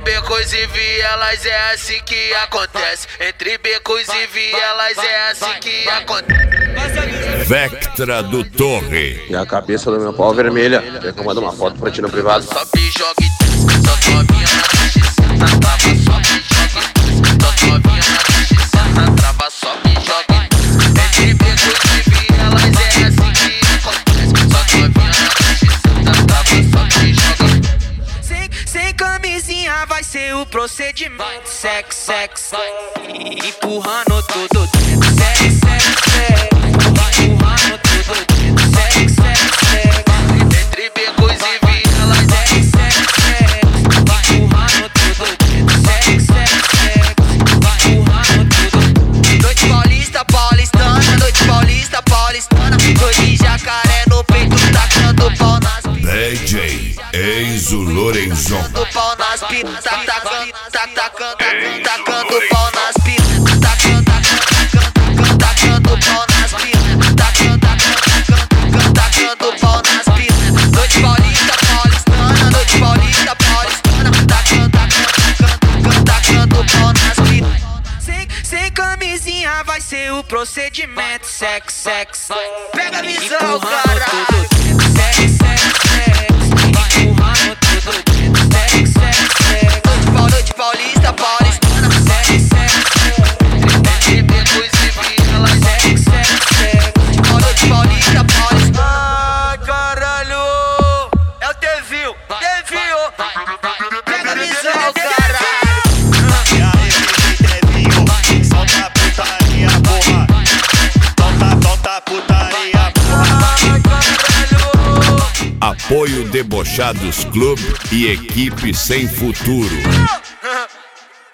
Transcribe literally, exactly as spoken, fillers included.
becos e vielas é assim que acontece. Entre becos e vielas é assim que acontece. Vectra do Torre. E a cabeça do meu pau vermelha. Quer que eu mando uma foto pra ti no privado? Sobe, joga e desce, só novinha na cabeça, na trava, sobe, joga e desce, só novinha na cabeça, na trava, sobe, joga e desce. Entre becos e vielas é assim que acontece. Só novinha na cabeça, na trava, sobe, joga e desce. Sem, sem camisinha vai ser o procedimento. Sex, sex, sex, empurrando tudo dentro. Sex, sex, sex, empurrando tudo dentro. Sex, sex, sex, entre becos e vielas é sex, sex, sex, empurrando tudo dentro. Sex, sex, sex, empurrando tudo. Noite paulista, paulistana, noite paulista, paulistana. Noite jacaré no peito, tacando pau nas pinas. D J Enzo Lorenzon. Tacando pau nas pinas, tacando, tacando, tacando, tacando pau nas pinas, tacando, tacando, tacando pau nas pinas, tacando, tacando, tacando pau nas pinas. Noite paulista, paulistana, noite paulista, paulistana, tacando, tacando, tacando pau nas pinas. Sem, sem camisinha vai ser o procedimento. Sex, sex, sex. Pega a visão, caralho. Sex, sex, sex. Empurrando tudo dentro. Sex, sex, sex. Noite, pau, noite paulista, paulistana. Sex, sex, sex. entre becos e vielas. Sex, sex, sex. Pau, noite paulista, paulistana. Ai, caralho, é o Tevil, Tevil. Pega a visão, caralho. E aí, Tevinho, solta a putaria, porra. Solta, solta a putaria, porra. Ai, caralho. Apoio Debochados Clube e equipe sem futuro.